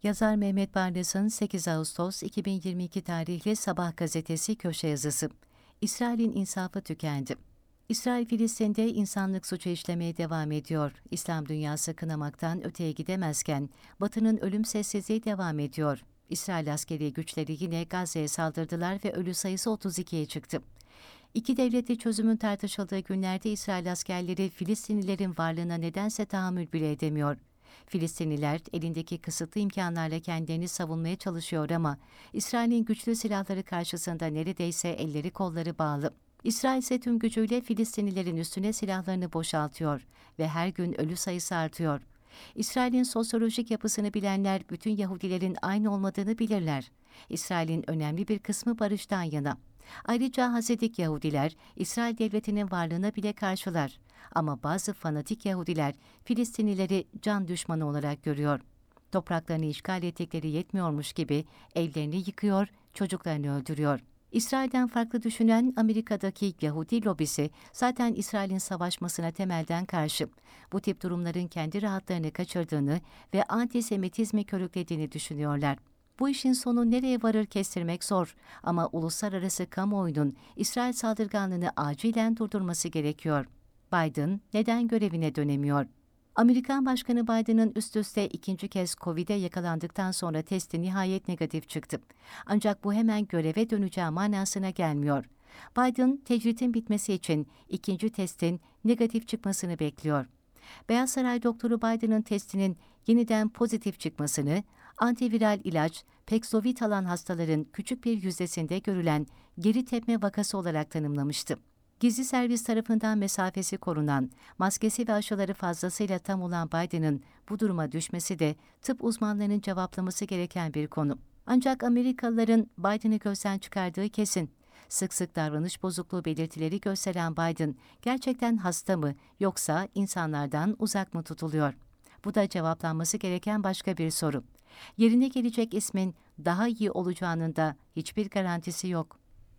Yazar Mehmet Barlas'ın 8 Ağustos 2022 tarihli Sabah gazetesi köşe yazısı. İsrail'in insafı tükendi. İsrail, Filistin'de insanlık suçu işlemeye devam ediyor. İslam dünyası kınamaktan öteye gidemezken, Batı'nın ölüm sessizliği devam ediyor. İsrail askeri güçleri yine Gazze'ye saldırdılar ve ölü sayısı 32'ye çıktı. İki devletli çözümün tartışıldığı günlerde İsrail askerleri Filistinlilerin varlığına nedense tahammül bile edemiyor. Filistinliler elindeki kısıtlı imkanlarla kendilerini savunmaya çalışıyor ama İsrail'in güçlü silahları karşısında neredeyse elleri kolları bağlı. İsrail ise tüm gücüyle Filistinlilerin üstüne silahlarını boşaltıyor ve her gün ölü sayısı artıyor. İsrail'in sosyolojik yapısını bilenler bütün Yahudilerin aynı olmadığını bilirler. İsrail'in önemli bir kısmı barıştan yana. Ayrıca Hasidik Yahudiler, İsrail devletinin varlığına bile karşılar. Ama bazı fanatik Yahudiler, Filistinlileri can düşmanı olarak görüyor. Topraklarını işgal ettikleri yetmiyormuş gibi evlerini yıkıyor, çocuklarını öldürüyor. İsrail'den farklı düşünen Amerika'daki Yahudi lobisi zaten İsrail'in savaşmasına temelden karşı. Bu tip durumların kendi rahatlarını kaçırdığını ve antisemitizmi körüklediğini düşünüyorlar. Bu işin sonu nereye varır kestirmek zor ama uluslararası kamuoyunun İsrail saldırganlığını acilen durdurması gerekiyor. Biden neden görevine dönemiyor? Amerikan Başkanı Biden'ın üst üste ikinci kez Covid'e yakalandıktan sonra testi nihayet negatif çıktı. Ancak bu hemen göreve döneceği manasına gelmiyor. Biden, tecritin bitmesi için ikinci testin negatif çıkmasını bekliyor. Beyaz Saray doktoru Biden'ın testinin yeniden pozitif çıkmasını, antiviral ilaç, Paxlovid alan hastaların küçük bir yüzdesinde görülen geri tepme vakası olarak tanımlamıştı. Gizli servis tarafından mesafesi korunan, maskesi ve aşıları fazlasıyla tam olan Biden'ın bu duruma düşmesi de tıp uzmanlarının cevaplaması gereken bir konu. Ancak Amerikalıların Biden'ı gözden çıkardığı kesin. Sık sık davranış bozukluğu belirtileri gösteren Biden, gerçekten hasta mı yoksa insanlardan uzak mı tutuluyor? Bu da cevaplanması gereken başka bir soru. Yerine gelecek ismin daha iyi olacağının da hiçbir garantisi yok.